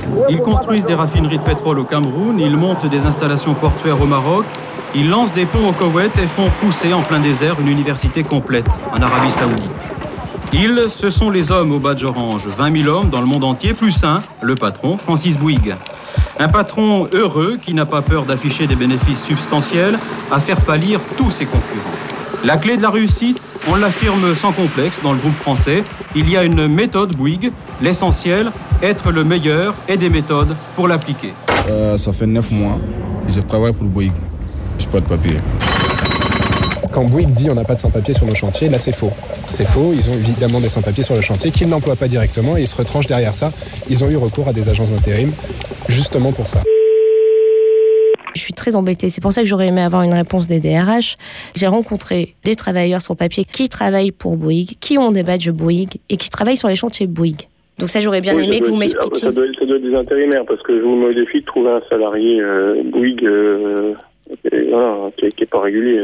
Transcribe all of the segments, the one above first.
Ils construisent des raffineries de pétrole au Cameroun, ils montent des installations portuaires au Maroc, ils lancent des ponts au Koweït et font pousser en plein désert une université complète en Arabie Saoudite. Ils, ce sont les hommes au badge orange, 20 000 hommes dans le monde entier, plus un, le patron, Francis Bouygues. Un patron heureux qui n'a pas peur d'afficher des bénéfices substantiels à faire pâlir tous ses concurrents. La clé de la réussite, on l'affirme sans complexe dans le groupe français, il y a une méthode Bouygues, l'essentiel, être le meilleur et des méthodes pour l'appliquer. Ça fait 9 mois, je travaille pour Bouygues, je n'ai pas de papier. Quand Bouygues dit on n'a pas de sans-papiers sur nos chantiers, là c'est faux. C'est faux, ils ont évidemment des sans-papiers sur le chantier qu'ils n'emploient pas directement et ils se retranchent derrière ça. Ils ont eu recours à des agences d'intérim justement pour ça. Je suis très embêtée, c'est pour ça que j'aurais aimé avoir une réponse des DRH. J'ai rencontré des travailleurs sur papier qui travaillent pour Bouygues, qui ont des badges Bouygues et qui travaillent sur les chantiers Bouygues. Donc ça, j'aurais bien aimé que vous m'expliquiez. Ça doit être des intérimaires, parce que je vous mets au défi de trouver un salarié Bouygues qui n'est pas régulier.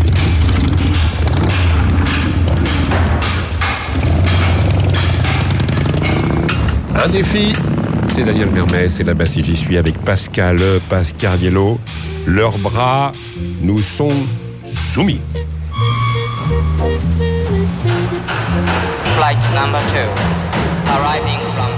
Un défi, c'est Daniel Mermès et là-bas si j'y suis avec Pascal Pascariello. Leurs bras nous sont soumis. Flight number 2, arriving from...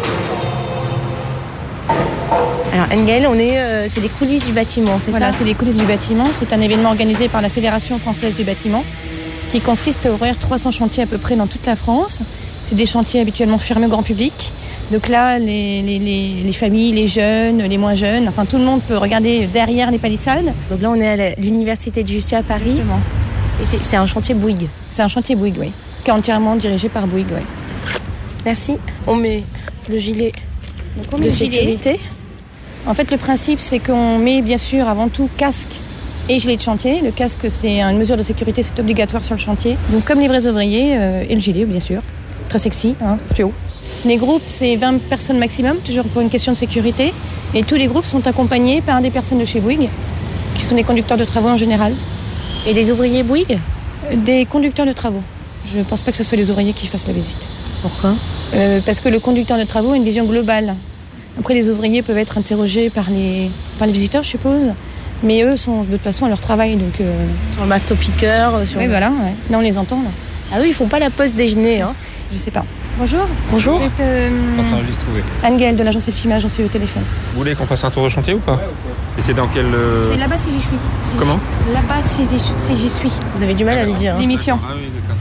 Alors Engel, c'est les coulisses du bâtiment, c'est voilà, ça ? C'est les coulisses du bâtiment. C'est un événement organisé par la Fédération française du bâtiment qui consiste à ouvrir 300 chantiers à peu près dans toute la France. C'est des chantiers habituellement fermés au grand public. Donc là, les familles, les jeunes, les moins jeunes, enfin tout le monde peut regarder derrière les palissades. Donc là, on est à l'université de Jussieu à Paris. Exactement. Et c'est un chantier Bouygues. C'est un chantier Bouygues, oui. Qui est entièrement dirigé par Bouygues, oui. Merci. On met le gilet de sécurité. En fait, le principe, c'est qu'on met bien sûr avant tout casque et gilet de chantier. Le casque, c'est une mesure de sécurité, c'est obligatoire sur le chantier. Donc comme les vrais ouvriers, et le gilet, bien sûr. Très sexy, fluo. Les groupes, c'est 20 personnes maximum, toujours pour une question de sécurité. Et tous les groupes sont accompagnés par des personnes de chez Bouygues, qui sont des conducteurs de travaux en général. Et des ouvriers Bouygues ? Des conducteurs de travaux. Je ne pense pas que ce soit les ouvriers qui fassent la visite. Pourquoi ? Parce que le conducteur de travaux a une vision globale. Après, les ouvriers peuvent être interrogés par les visiteurs, je suppose. Mais eux sont de toute façon à leur travail. Donc, sur le marteau-piqueur Oui, voilà. Ouais. Là, on les entend. Là. Ah oui, ils font pas la pause déjeuner. Hein. Je sais pas. Bonjour. Bonjour. C'est enregistré. Anne-Gaëlle de l'agence Elfimage, j'en suis au téléphone. Vous voulez qu'on fasse un tour de chantier ou pas ? Et c'est dans quel... C'est là-bas si j'y suis. Comment ? Là-bas si j'y suis. Vous avez du mal à le dire. C'est l'émission. Ah oui, d'accord.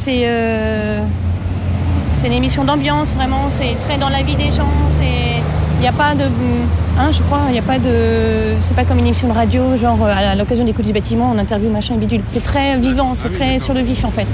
C'est une émission d'ambiance, vraiment. C'est très dans la vie des gens. Il n'y a pas de... je crois, il n'y a pas de... C'est pas comme une émission de radio, genre à l'occasion des coups du bâtiment, on interviewe machin et bidule. C'est très vivant, c'est très sur le vif en fait.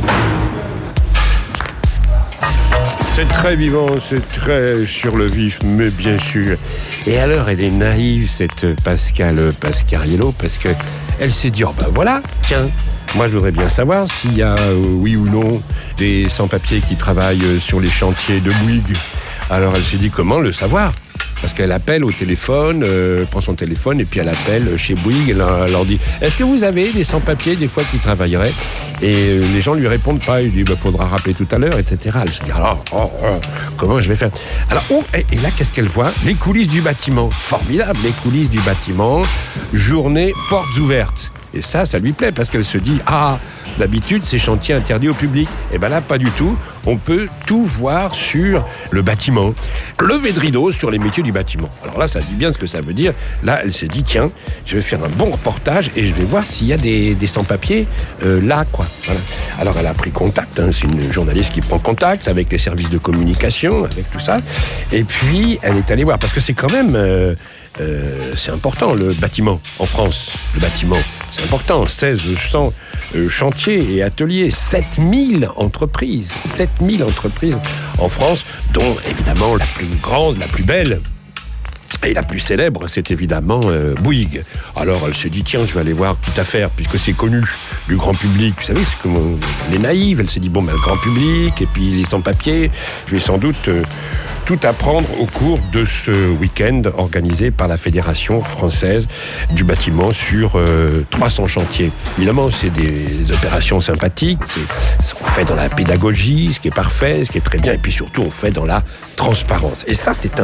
C'est très vivant, c'est très sur le vif, mais bien sûr. Et alors, elle est naïve, cette Pascal Pascariello, parce que elle s'est dit, voilà, tiens, moi je voudrais bien savoir s'il y a, oui ou non, des sans-papiers qui travaillent sur les chantiers de Bouygues. Alors elle s'est dit, comment le savoir ? Parce qu'elle appelle au téléphone, prend son téléphone et puis elle appelle chez Bouygues, elle leur dit « Est-ce que vous avez des sans-papiers des fois qui travailleraient ?» Et les gens lui répondent pas, il dit « Faudra rappeler tout à l'heure, etc. » Elle se dit « Alors, comment je vais faire ?» Alors, et là, qu'est-ce qu'elle voit ? Les coulisses du bâtiment. Formidable, les coulisses du bâtiment. Journée, portes ouvertes. Et ça lui plaît parce qu'elle se dit « Ah, d'habitude, c'est chantier interdit au public. » Et bien là, pas du tout. On peut tout voir sur le bâtiment. Levé de rideau sur les métiers du bâtiment. Alors là, ça dit bien ce que ça veut dire. Là, elle s'est dit, tiens, je vais faire un bon reportage et je vais voir s'il y a des sans-papiers là, quoi. Voilà. Alors, elle a pris contact. C'est une journaliste qui prend contact avec les services de communication, avec tout ça. Et puis, elle est allée voir. Parce que c'est quand même... c'est important, le bâtiment, en France. Le bâtiment, c'est important. 1600 chantiers et ateliers. 7000 entreprises. 7000 entreprises en France, dont évidemment la plus grande, la plus belle et la plus célèbre, c'est évidemment Bouygues. Alors elle se dit, tiens, je vais aller voir toute affaire, puisque c'est connu du grand public. Vous savez, c'est comme elle est naïve, elle se dit, le grand public, et puis les sans-papiers, je vais sans doute tout apprendre au cours de ce week-end organisé par la Fédération française du bâtiment sur 300 chantiers. Évidemment, c'est des opérations sympathiques, on fait dans la pédagogie, ce qui est parfait, ce qui est très bien, et puis surtout, on fait dans la transparence. Et ça, c'est